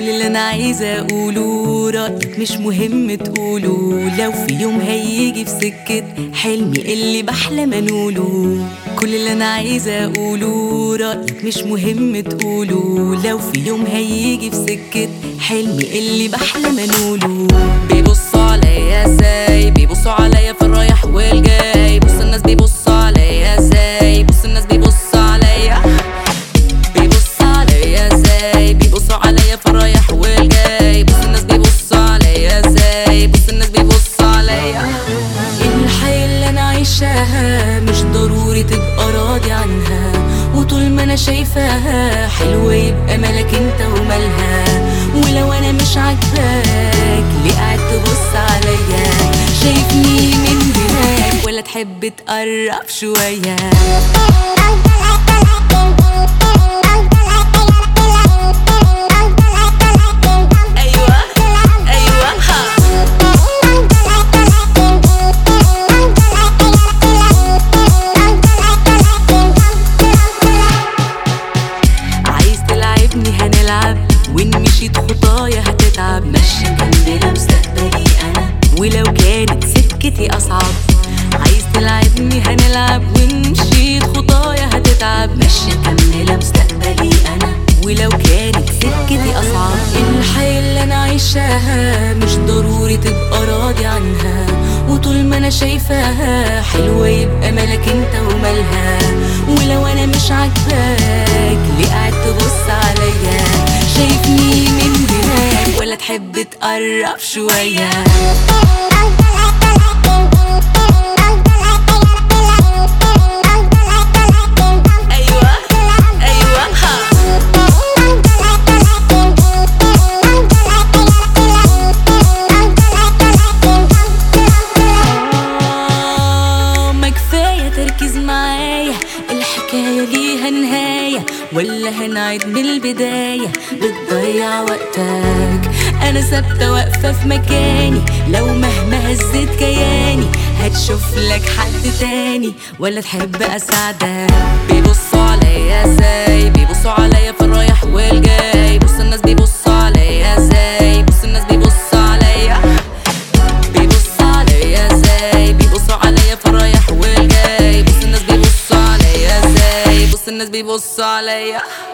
كل اللي انا عايزه اقوله رأيك مش مهم تقوله، لو في يوم هيجي في سكة حلمي اللي بحلم انوله. كل اللي انا عايزه اقوله رأيك مش مهم تقوله، لو في يوم هيجي في سكة حلمي اللي بحلم انوله. بيبصوا عليا ازاي، بيبصوا عليا في الرايح والجاي، بص الناس بيبصوا عليا ازاي، بص الناس بيبصوا عليا، بيبصوا عليا ازاي، بيبصوا عليا في الرايح والجاي، بص الناس بيبصوا عليا ازاي، بص الناس بيبصوا عليا. الحياة اللي انا عايشاها مش ضروري تبقى راضي عنها، وطول ما انا شايفاها حلوة يبقى مالك انت ومالها. ولو انا مش عاجباك ليه قاعد تبص عليا، شايفني من هناك ولا تحب تقرب شوية؟ هنلعب وإن مشيت خطايا هتتعب، ماشي مكملة مستقبلي أنا ولو كانت سكتي أصعب. عايز تلعبني هنلعب وإن مشيت خطايا هتتعب، ماشي مكملة مستقبلي أنا ولو كانت سكتي أصعب. الحياة اللي أنا عايشاها مش ضروري تبقى راضي عنها، وطول ما أنا شايفاها حلوة يبقى مالك انت ومالها. ولو أنا مش عاجباك ليه قاعد تبص عليا، شايفني من هناك ولا تحب تقرب شوية؟ تركز معايا، الحكاية ليها نهاية ولا هنعيد من البداية؟ بتضيع وقتك، أنا ثابتة واقفة في مكاني، لو مهما هزيت كياني هتشوف لك حد تاني ولا تحب أساعدك. بيبصوا عليا ازاي، بيبصوا عليا في الرايح والجاي، بص الناس بيبصوا عليا ازاي، بص الناس بيبصوا عليا، بيبصوا عليا ازاي، بيبصوا عليا في الرايح والجاي، بص الناس بيبصوا عليا ازاي، بص الناس بيبصوا عليا.